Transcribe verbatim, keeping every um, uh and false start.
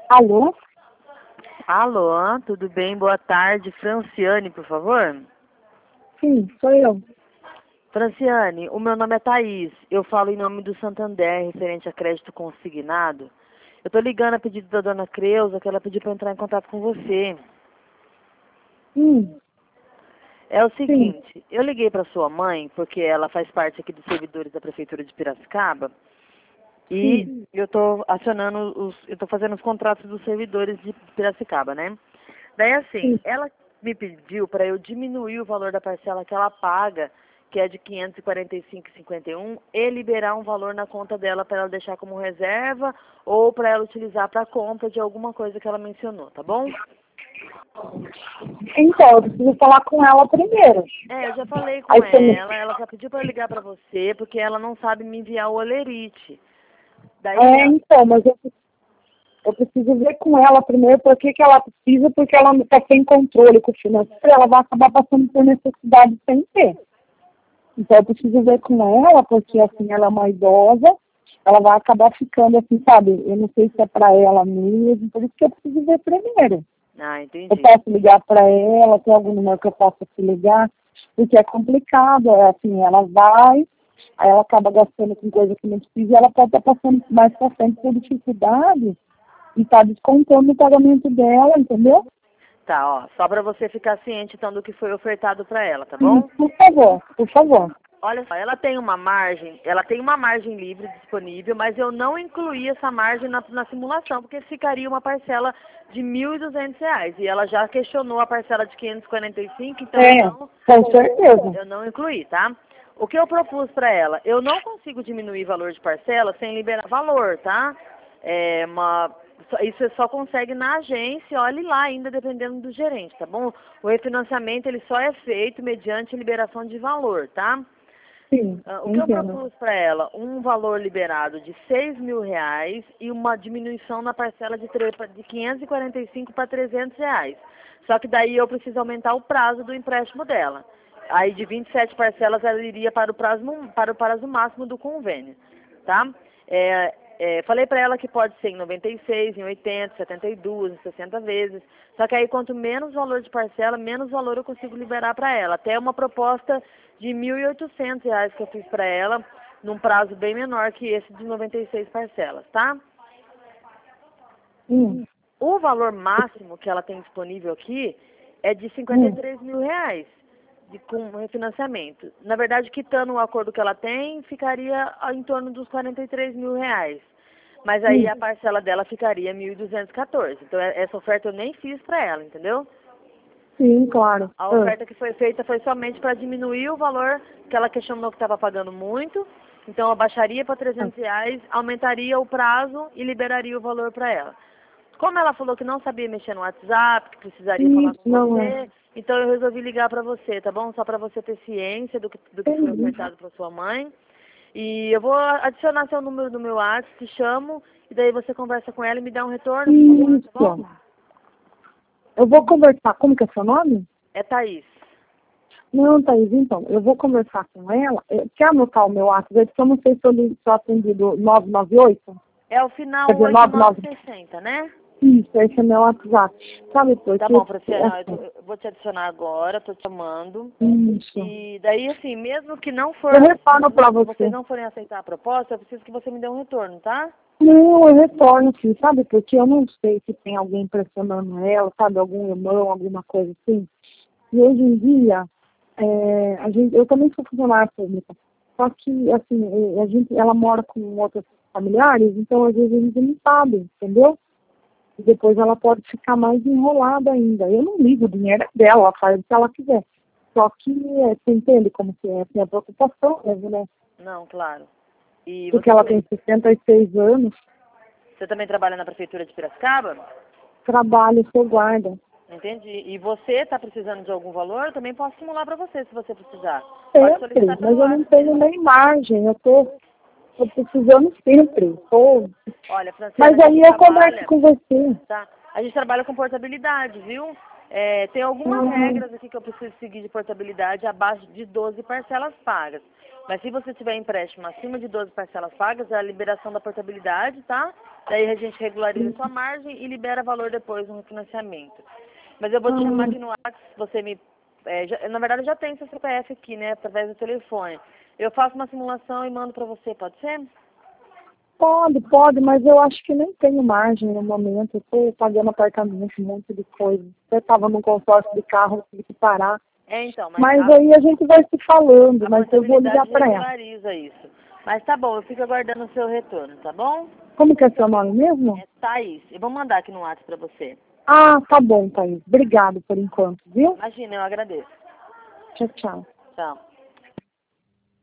Alô? Alô, tudo bem? Boa tarde. Franciane, por favor. Sim, sou eu. Franciane, o meu nome é Thaís. Eu falo em nome do Santander, referente a crédito consignado. Eu tô ligando a pedido da dona Creuza, que ela pediu para entrar em contato com você. Hum, É o sim. seguinte, eu liguei para sua mãe, porque ela faz parte aqui dos servidores da Prefeitura de Piracicaba, e Sim. eu tô acionando os, eu tô fazendo os contratos dos servidores de Piracicaba, né? Daí assim, Sim. ela me pediu para eu diminuir o valor da parcela que ela paga, que é de quinhentos e quarenta e cinco reais e cinquenta e um, e liberar um valor na conta dela para ela deixar como reserva ou para ela utilizar para compra de alguma coisa que ela mencionou, tá bom? Então, eu preciso falar com ela primeiro. É, eu já falei Aí com você me... ela, ela só pediu para eu ligar para você porque ela não sabe me enviar o olerite. Daí, É, então, mas eu, eu preciso ver com ela primeiro por que que ela precisa, porque ela não está sem controle com o financeiro, ela vai acabar passando por necessidade sem ter. Então, eu preciso ver com ela, porque, assim, ela é uma idosa, ela vai acabar ficando assim, sabe? Eu não sei se é para ela mesmo, por isso que eu preciso ver primeiro. ah, Eu entendi. posso ligar para ela, tem algum número que eu possa te ligar, porque é complicado, é assim, ela vai, aí ela acaba gastando com coisa que não precisa, e ela pode estar passando mais para frente por dificuldade e está descontando o pagamento dela, entendeu? Tá, ó, só para você ficar ciente então do que foi ofertado para ela, tá Sim, bom? por favor, por favor. Olha só, ela tem uma margem, ela tem uma margem livre disponível, mas eu não incluí essa margem na, na simulação, porque ficaria uma parcela de mil e duzentos reais. E ela já questionou a parcela de quinhentos e quarenta e cinco, então eu É, não, com certeza. eu não incluí, tá? O que eu propus para ela? Eu não consigo diminuir valor de parcela sem liberar valor, tá? É uma, só- isso você só consegue na agência, olhe lá ainda, dependendo do gerente, tá bom? O refinanciamento, ele só é feito mediante liberação de valor, tá? Sim, Ah, o que eu entendo. propus para ela? Um valor liberado de seis mil reais e uma diminuição na parcela de, tre- de quinhentos e quarenta e cinco para trezentos reais. Só que daí eu preciso aumentar o prazo do empréstimo dela. Aí de vinte e sete parcelas ela iria para o prazo, para o prazo máximo do convênio, tá? É, é, falei para ela que pode ser em noventa e seis, em oitenta, setenta e duas, em sessenta vezes. Só que aí quanto menos valor de parcela, menos valor eu consigo liberar para ela. Até uma proposta de mil e oitocentos reais que eu fiz para ela, num prazo bem menor que esse de noventa e seis parcelas, tá? Hum, O valor máximo que ela tem disponível aqui é de cinquenta e hum, três mil reais de, com refinanciamento. Na verdade, quitando o acordo que ela tem, ficaria em torno dos quarenta e três mil reais. Mas aí hum. a parcela dela ficaria mil e duzentos e quatorze. Então é- essa oferta eu nem fiz para ela, entendeu? Sim, claro. A Ah, oferta que foi feita foi somente para diminuir o valor que ela questionou que estava pagando muito. Então, abaixaria para ah. trezentos reais, aumentaria o prazo e liberaria o valor para ela. Como ela falou que não sabia mexer no WhatsApp, que precisaria falar Isso, com não é. você, então eu resolvi ligar para você, tá bom? Só para você ter ciência do que, do que foi Entendi. ofertado para sua mãe. E eu vou adicionar seu número no meu WhatsApp, te chamo, e daí você conversa com ela e me dá um retorno, por favor, tá bom? Isso. Eu vou conversar. Como que é seu nome? É Thaís. Não, Thaís, então, eu vou conversar com ela. Eh, Quer anotar o meu WhatsApp? Porque eu não sei se eu li- se eu atendi do nove nove oito. É o Quer final dizer, oito nove nove nove. sessenta, né? Isso, esse é meu WhatsApp. Sabe por Tá quê? bom, Porque, Franciana, eu, tô- assim, eu vou te adicionar agora, tô te chamando. isso. E daí, assim, mesmo que não Eu for, retorno não- pra vocês você. não forem aceitar a proposta, eu preciso que você me dê um retorno, tá? Não, eu retorno, sim, sabe? Porque eu não sei se tem alguém pressionando ela, sabe? Algum irmão, alguma coisa assim. E hoje em dia, é, a gente, eu também sou funcionária pública. Só que, assim, é, a gente, ela mora com outros familiares, então às vezes a gente não sabe, entendeu? E depois ela pode ficar mais enrolada ainda. Eu não ligo, o dinheiro é dela, ela faz o que ela quiser. Só que, é, você entende como que é? Tem a preocupação mesmo, né? Não, claro. E Porque você ela também, tem sessenta e seis anos, você também trabalha na prefeitura de Piracicaba? trabalha, sou guarda. Entendi. E você tá precisando de algum valor? Eu também posso simular para você, se você precisar. Pode Sempre, solicitar pelo mas eu não WhatsApp tenho mesmo. nem margem, eu tô, tô precisando sempre. Tô. Olha, Franciana, Mas a gente aí eu converso trabalha, com você. tá? A gente trabalha com portabilidade, viu? É, tem algumas Uhum. regras aqui que eu preciso seguir de portabilidade abaixo de doze parcelas pagas. Mas se você tiver empréstimo acima de doze parcelas pagas, é a liberação da portabilidade, tá? Daí a gente regulariza sua margem e libera valor depois no financiamento. Mas eu vou te chamar aqui no WhatsApp, você me... É, já, na verdade, eu já tenho seu C P F aqui, né, através do telefone. Eu faço uma simulação e mando pra você, pode ser? Pode, pode, mas eu acho que nem tenho margem no momento. Eu estou pagando apartamento, um monte de coisa. Eu estava num consórcio de carro, tive que parar. É, então, mas, Mas a, aí a gente vai se falando, a mas eu vou ligar para ela. regulariza isso. Mas tá bom, eu fico aguardando o seu retorno, tá bom? Como que é seu nome mesmo? É Thaís. Eu vou mandar aqui no WhatsApp pra você. Ah, tá bom, Thaís. Obrigado por enquanto, viu? Imagina, eu agradeço. Tchau, tchau. Tchau.